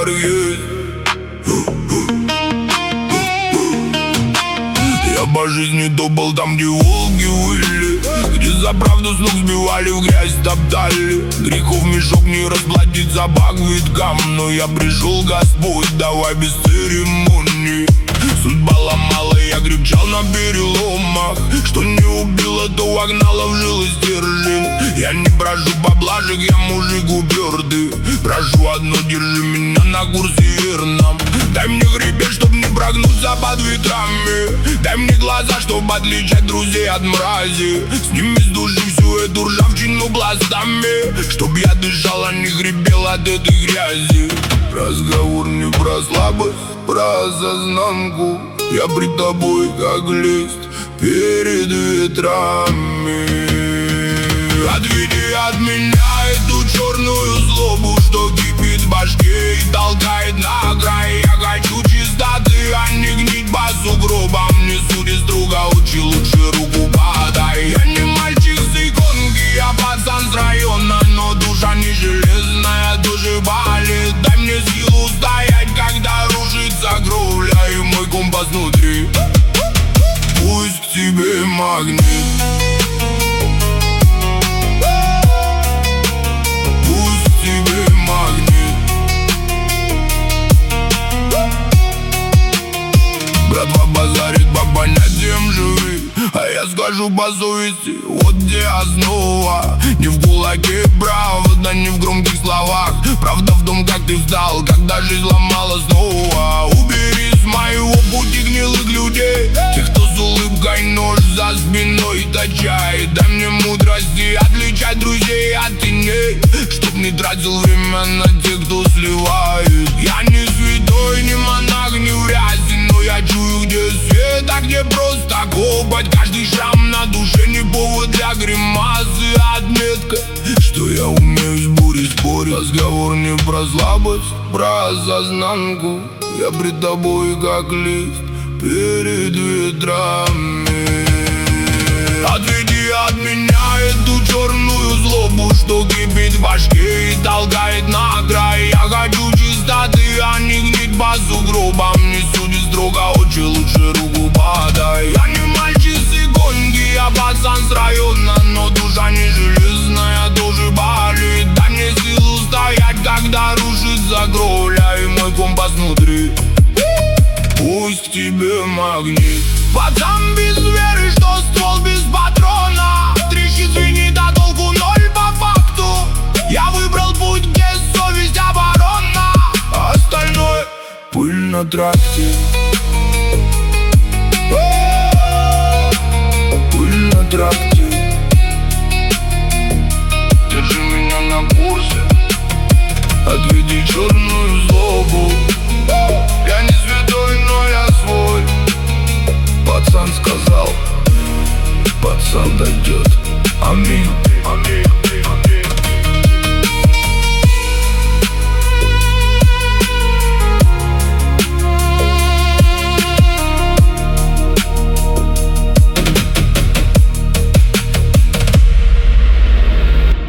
выбор есть. Я по жизни добыл там, где волки выли, где за правду с ног сбивали, в грязь топтали. Грехов мешок не расплатиться по квиткам, но я пришел, Господь, давай без церемоний. Судьба ломала, я кричал на переломах. Что не убило, то вогнало в жилы стержень. Я не прошу поблажек, я мужик упертый. Прошу одно, держи меня на курсе верном. Дай мне хребет, чтоб не прогнуться под ветрами. Дай мне глаза, чтоб отличать друзей от мрази. Сними с души всю эту ржавчину пластами, чтоб я дышал, а не хрипел от этой грязи. Разговор не про слабость, про осознанку. Я пред тобой, как лист перед ветрами. Отведи от меня эту черную злобу, что кипит в башке и толкает на край. Я хочу чистоты, а не гнить по сугробам. Не суди строго, учи, лучше руку подай. Я не мальчик с иконки, я пацан с района, но душа не железная, тоже болит. Дай мне силу стоять, когда рушится кровля и мой компас внутри. Пусть к тебе магнит. Братва базарит по понятиям живы, а я скажу по совести, вот где основа. Не в кулаке правда, не в громких словах. Правда в том, как ты встал, когда жизнь ломала снова. Убери с моего пути гнилых людей, тех, кто с улыбкой нож за спиной точает. Дай мне мудрости отличать друзей от теней, чтоб не тратил время на тех, кто сливает. Я не святой, не монах, не врязен, но я чую, где свет, а где просто копоть. Каждый шрам на душе не повод для гримасы, отметка, что я умею с бурей спорить. Разговор не про слабость, про осознанку. Я пред тобой, как лист перед ветрами. Отведи от меня эту черную злобу, что кипит в башке и толкает на край. Я хочу чистоты, а не гнить по сугробам. Не суди строго, очи, лучше руку подай. Я не мальчик с иконки, я пацан с района, но душа не железная, тоже болит. Дай мне силу стоять, когда рушится кровля и мой компас внутри. Пусть к тебе магнит. Пацан без веры, что ствол без патрона. Трещит, звенит, а толку ноль по факту. Я выбрал путь, где совесть оборона, а остальное пыль на тракте. Пыль на тракте.